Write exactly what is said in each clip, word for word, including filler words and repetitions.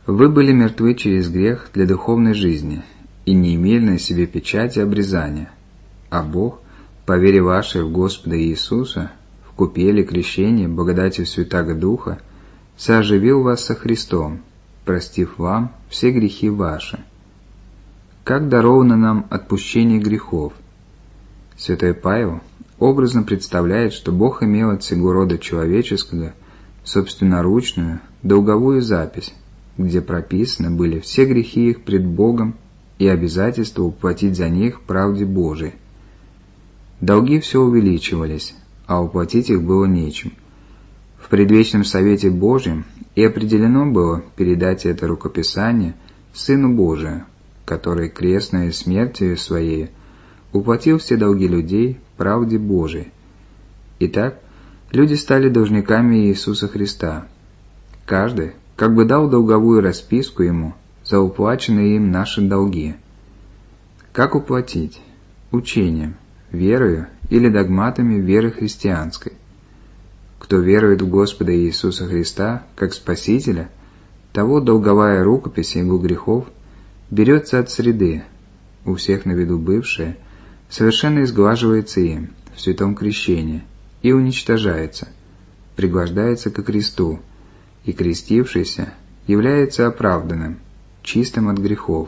Вы были мертвы через грех для духовной жизни и не имели на себе печати обрезания, а Бог, по вере вашей в Господа Иисуса, в купели крещения благодатью Святаго Духа, сооживил вас со Христом, простив вам все грехи ваши. Как даровано нам отпущение грехов? Святой Павел образно представляет, что Бог имел от сего рода человеческого собственноручную долговую запись, где прописаны были все грехи их пред Богом и обязательство уплатить за них правде Божией. Долги все увеличивались, а уплатить их было нечем. В предвечном совете Божьем и определено было передать это рукописание Сыну Божию, который крестной смертью своей уплатил все долги людей правде Божией. Итак, люди стали должниками Иисуса Христа. Каждый как бы дал долговую расписку Ему за уплаченные им наши долги. Как уплатить? Учением, верою или догматами веры христианской. Кто верует в Господа Иисуса Христа как Спасителя, того долговая рукопись его грехов берется от среды, у всех на виду бывшая, совершенно изглаживается им в святом крещении и уничтожается, пригвождается ко кресту, и крестившийся является оправданным, чистым от грехов.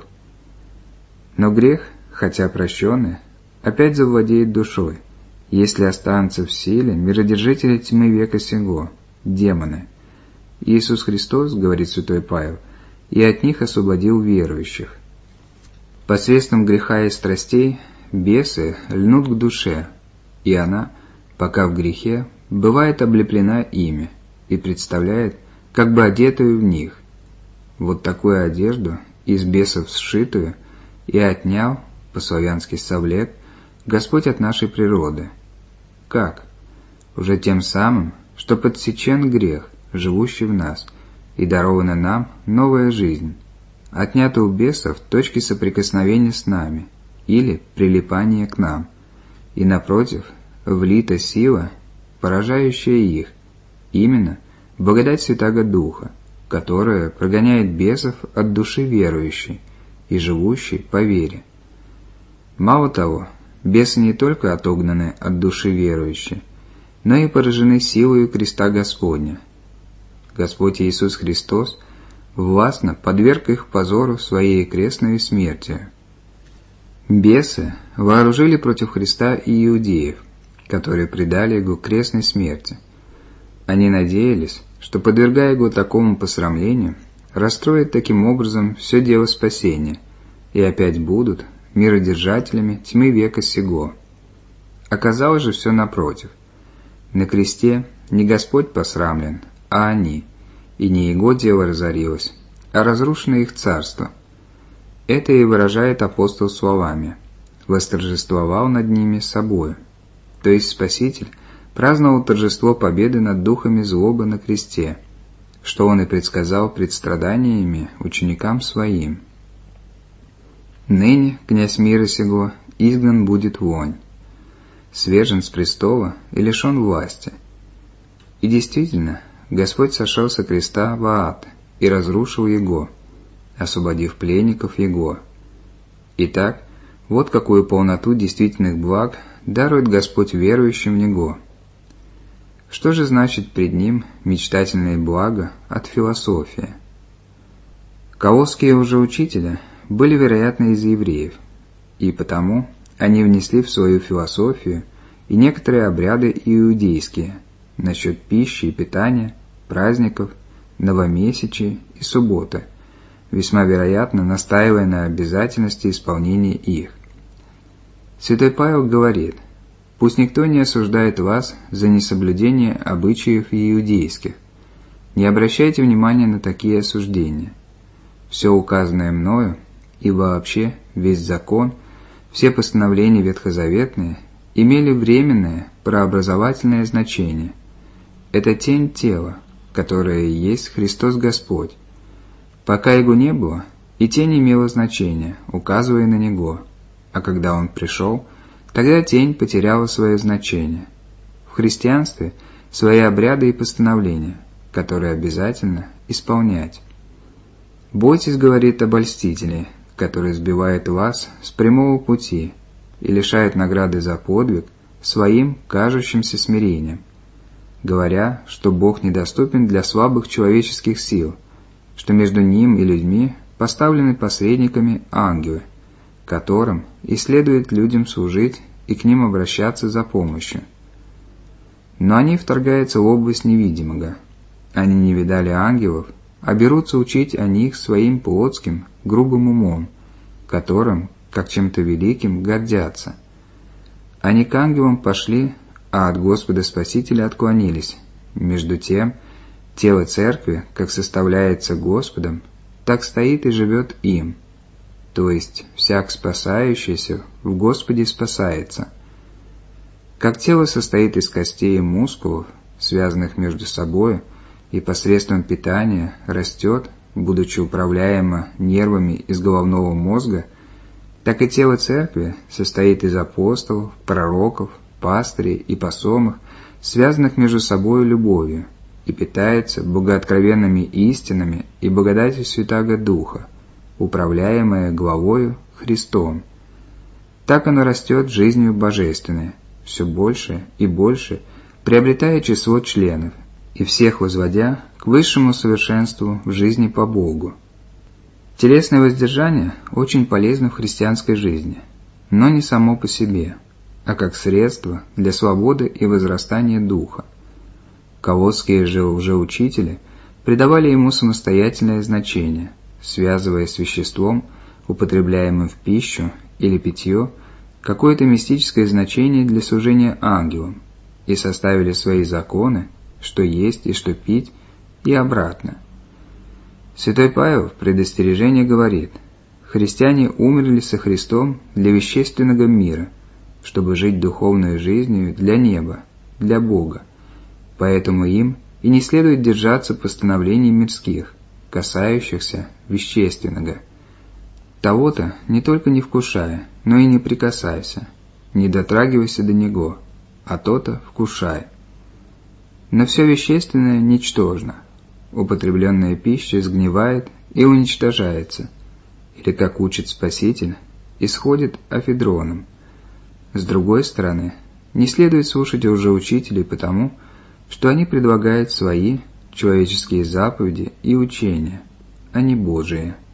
Но грех, хотя прощенный, опять завладеет душой, если останутся в силе миродержители тьмы века сего, демоны. Иисус Христос, говорит святой Павел, и от них освободил верующих. Посредством греха и страстей бесы льнут к душе, и она, пока в грехе, бывает облеплена ими и представляет, как бы одетую в них. Вот такую одежду, из бесов сшитую, и отнял, по-славянски совлек, Господь от нашей природы. Как? Уже тем самым, что подсечен грех, живущий в нас, и дарована нам новая жизнь, отнята у бесов точки соприкосновения с нами, или прилипания к нам, и, напротив, влита сила, поражающая их, именно благодать Святаго Духа, которая прогоняет бесов от души верующей и живущей по вере. Мало того, бесы не только отогнаны от души верующей, но и поражены силою креста Господня. Господь Иисус Христос властно подверг их позору своей крестной смертью. Бесы вооружили против Христа и иудеев, которые предали его крестной смерти. Они надеялись, что, подвергая его такому посрамлению, расстроят таким образом все дело спасения и опять будут миродержателями тьмы века сего. Оказалось же все напротив. На кресте не Господь посрамлен, а они, и не его дело разорилось, а разрушено их царство. Это и выражает апостол словами: «Восторжествовал над ними собою», то есть Спаситель праздновал торжество победы над духами злобы на кресте, что он и предсказал пред страданиями ученикам своим. Ныне князь мира сего изгнан будет вон, свержен с престола и лишен власти. И действительно, Господь сошел со креста в ад и разрушил его, освободив пленников его. Итак, вот какую полноту действительных благ дарует Господь верующим в Него. Что же значит пред Ним мечтательные блага от философии? Колосские уже учителя были, вероятно, из евреев, и потому они внесли в свою философию и некоторые обряды иудейские насчет пищи и питания, праздников, новомесячий и субботы, весьма вероятно настаивая на обязательности исполнения их. Святой Павел говорит: «Пусть никто не осуждает вас за несоблюдение обычаев иудейских. Не обращайте внимания на такие осуждения. Все указанное мною, и вообще весь закон, все постановления ветхозаветные имели временное прообразовательное значение. Это тень тела, которое и есть Христос Господь. Пока Его не было, и тень имела значение, указывая на Него, а когда Он пришел, тогда тень потеряла свое значение. В христианстве свои обряды и постановления, которые обязательно исполнять. Бойтесь, говорит, обольстителей, которые сбивают вас с прямого пути и лишают награды за подвиг своим кажущимся смирением, говоря, что Бог недоступен для слабых человеческих сил, что между Ним и людьми поставлены посредниками ангелы, которым и следует людям служить и к ним обращаться за помощью. Но они вторгаются в область невидимого. Они не видали ангелов, а берутся учить о них своим плотским, грубым умом, которым, как чем-то великим, гордятся. Они к ангелам пошли, а от Господа Спасителя отклонились. Между тем, тело Церкви, как составляется Господом, так стоит и живет им. То есть, всяк спасающийся в Господе спасается. Как тело состоит из костей и мускулов, связанных между собой, и посредством питания растет, будучи управляемо нервами из головного мозга, так и тело Церкви состоит из апостолов, пророков, пастырей и посомых, связанных между собой любовью, и питается богооткровенными истинами и благодатью Святаго Духа, управляемое главою Христом. Так оно растет жизнью божественной, все больше и больше, приобретая число членов, и всех возводя к высшему совершенству в жизни по Богу. Телесное воздержание очень полезно в христианской жизни, но не само по себе, а как средство для свободы и возрастания духа. Колосские же лжеучители придавали ему самостоятельное значение, связывая с веществом, употребляемым в пищу или питье, какое-то мистическое значение для служения ангелам, и составили свои законы, что есть и что пить, и обратно. Святой Павел в предостережении говорит: «Христиане умерли со Христом для вещественного мира, чтобы жить духовной жизнью для неба, для Бога. Поэтому им и не следует держаться постановлений мирских, касающихся вещественного. Того-то не только не вкушая, но и не прикасайся, не дотрагивайся до него, а то-то вкушай. Но все вещественное ничтожно. Употребленная пища сгнивает и уничтожается, или, как учит Спаситель, исходит афедроном. С другой стороны, не следует слушать лжеучителей потому, что они предлагают свои человеческие заповеди и учения, а не Божии.